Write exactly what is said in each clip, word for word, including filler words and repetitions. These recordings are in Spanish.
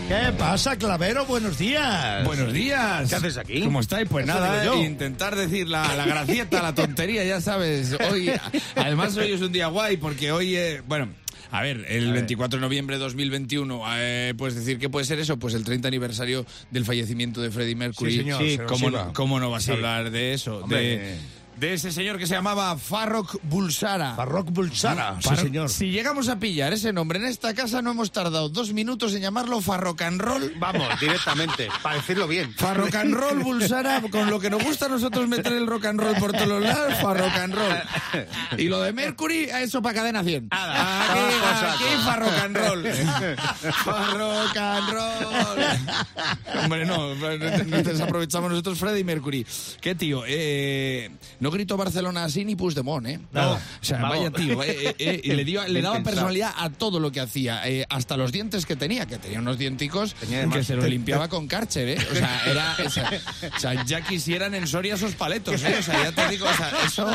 ¿Qué pasa, Clavero? Buenos días. Buenos días. ¿Qué haces aquí? ¿Cómo estáis? Pues Eso nada, digo yo. intentar decir la, la gracieta, la tontería, ya sabes. Hoy, además hoy es un día guay porque hoy, eh, bueno... A ver, el veinticuatro de noviembre de dos mil veintiuno, eh, puedes decir que puede ser eso, pues el treinta aniversario del fallecimiento de Freddie Mercury. Sí, señor, Sí, se nos ¿cómo, iba. no, ¿Cómo no vas Sí. a hablar de eso? Hombre. De, de ese señor que se llamaba Farrokh Bulsara. Farrokh Bulsara, sí, Farrokh- señor. Si llegamos a pillar ese nombre en esta casa, no hemos tardado dos minutos en llamarlo Farrock and Roll. Vamos, directamente, para decirlo bien. Farrock and Roll, Bulsara, con lo que nos gusta a nosotros meter el rock and roll por todos los lados, Farrock and Roll. Y lo de Mercury, eso para Cadena cien. Aquí, aquí Farrock and Roll. Farrock and Roll. Hombre, no, nos desaprovechamos nosotros Freddie Mercury. ¿Qué tío? Eh, no gritó Barcelona así ni Puigdemont, ¿eh? No. O sea, Vamos. vaya tío. Eh, eh, eh, y le, dio, le Bien daba pensado. personalidad a todo lo que hacía. Eh, hasta los dientes que tenía, que tenía unos dienticos Tenía de que más. se los limpiaba con Karcher, ¿eh? O sea, era, o sea, o sea, ya quisieran en Soria esos paletos, ¿eh? O sea, ya te digo, o sea, eso...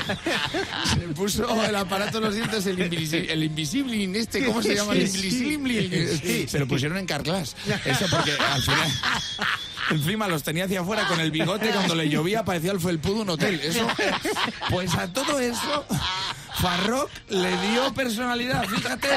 Se puso el aparato en los dientes, el, invisi- el invisible, este, ¿cómo se llama? El Sí, sí. invisible. Se lo pusieron en Carglass. Eso porque al final... Encima los tenía hacia afuera con el bigote, cuando le llovía parecía el felpudo de un hotel. Eso, pues a todo eso, Farrock le dio personalidad, fíjate.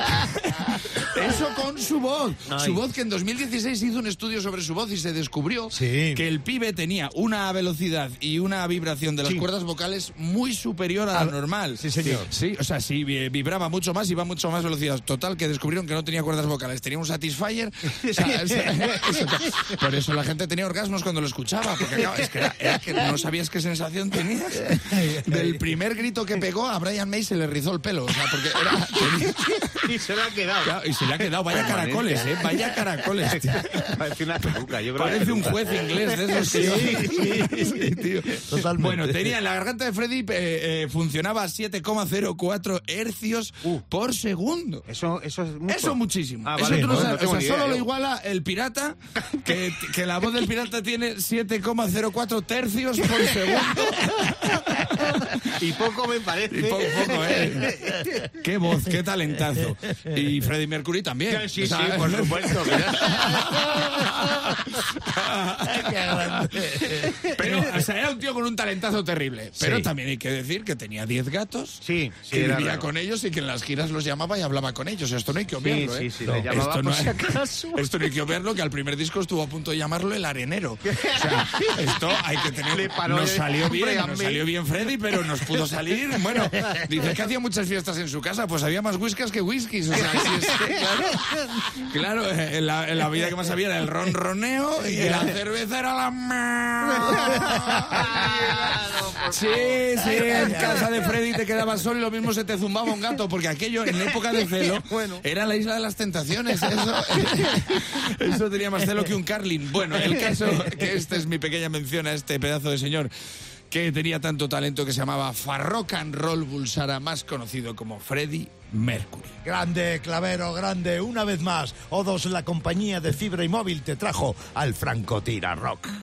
Eso con su voz. Ay. Su voz, que en dos mil dieciséis hizo un estudio sobre su voz y se descubrió Sí. que el pibe tenía una velocidad y una vibración de las Sí. cuerdas vocales muy superior a la normal. Sí, señor. Sí, o sea, sí, vi- vibraba mucho más y iba mucho más velocidad. Total, que descubrieron que no tenía cuerdas vocales, tenía un Satisfyer. O sea, o sea, eso- por eso la gente tenía orgasmos cuando lo escuchaba, porque claro, es que, era, era que no sabías qué sensación tenías. Del primer grito que pegó, a Brian May se le rizó el pelo. O sea, porque era... tenía- Y se lo ha quedado. claro, y se le ha quedado, vaya caracoles, ¿eh? Vaya caracoles, tío. Parece una peluca, yo creo. Parece que un peluca. juez inglés de esos. Sí, sí, tío. Totalmente. Bueno, tenía la garganta de Freddy, eh, eh, funcionaba a siete coma cero cuatro hercios Uh. por segundo. Eso, eso es mucho. Eso muchísimo. Ah, Eso vale, tú no no, sabes. no tengo O sea, ni solo idea, lo yo. iguala el pirata, que, que la voz del pirata tiene siete coma cero cuatro tercios por segundo. Y poco me parece. Y poco, poco, ¿eh? Qué voz, qué talentazo. Y Freddie Mercury también. Sí, O sea, sí, por supuesto. Pero, o sea, era un tío con un talentazo terrible. Pero Sí. también hay que decir que tenía diez gatos. Sí, sí, que era vivía raro. con ellos y que en las giras los llamaba y hablaba con ellos. Esto no hay que Sí, obviarlo, sí, ¿eh? sí, No, le llamaba esto, no por si hay, acaso. esto no hay que obviarlo, que al primer disco estuvo a punto de llamarlo el arenero. O sea, esto hay que tener... Le paró Nos el salió bien, Brian nos May. salió bien Freddy, pero nos pudo salir... Bueno, dice que hacía muchas fiestas en su casa, pues había más whiskies que whiskies. O sea, sí, es que, claro, claro, en la, en la vida que más había era el ronroneo y la cerveza era la... Sí, sí, en casa de Freddy te quedabas solo y lo mismo se te zumbaba un gato, porque aquello en época de celo era la isla de las tentaciones. Eso, eso tenía más celo que un Carlin. Bueno, el caso que esta es mi pequeña mención a este pedazo de señor que tenía tanto talento, que se llamaba Farrock and Roll Bulsara, más conocido como Freddie Mercury. Grande, Clavero, grande. Una vez más, O dos, la compañía de fibra y móvil, te trajo al Franco Tira Rock.